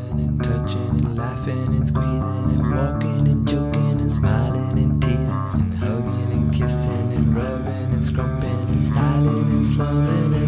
pulling and touching and laughing and squeezing and walking and joking and smiling and teasing and hugging and kissing and rubbing and scrumping and styling and slumming and